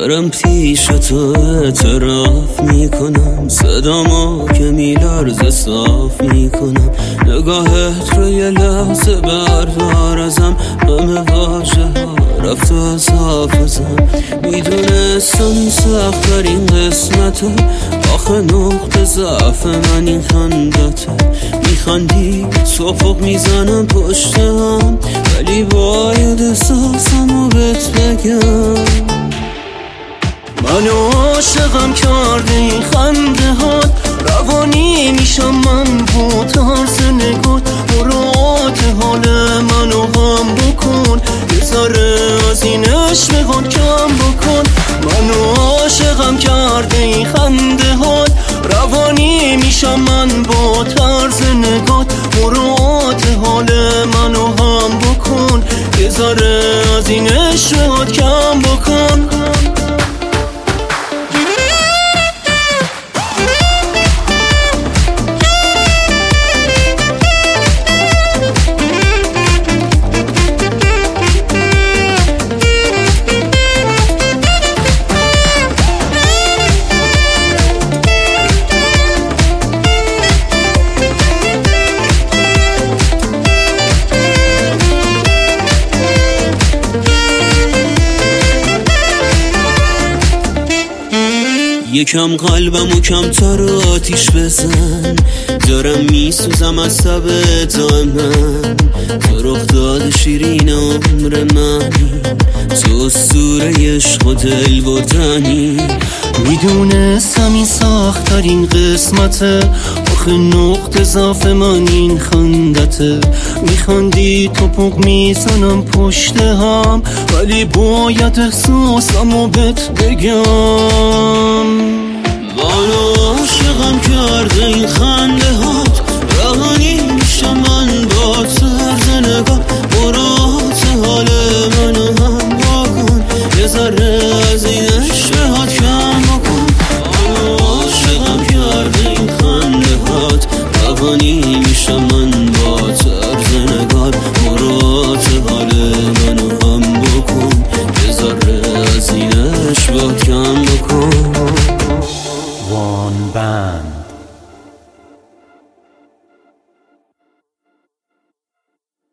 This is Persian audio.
دارم پیش تو اعتراف میکنم، صدامو که میلرزه صاف میکنم، نگاهت رو یه لحظه بردار ازم، همه واژه ها رفت از حافظم. میدونستم این سخت ترین قسمته، آخه نقطه ضعف من این خندته. میخندی توپق میزنم پشت هم، ولی باید احساسمو بهت بگم. منو عاشقم کرده این خنده هات، روانی میشم من با طرز نگات. مراعات حال منو هم بکن، یه ذره از این عشقات کم بکن. منو عاشقم کرده این خنده هات، روانی میشم من با طرز نگات. مراعات حال منو هم بکن، یه ذره از این عشقات کم بکن. یکم قلبمو کمتر آتیش بزن، دارم میسوزم از تب من. تو رخ داد شیرین عمر منی، تو اسطوره عشق و دل بردنی. میدونستم این سخت ترین قسمته، آخه نقطه ضعف من این خندته. میخندی توپق میزنم پشت هم، ولی باید احساسمو بهت بگم. منو عاشقم کرده این خنده ها،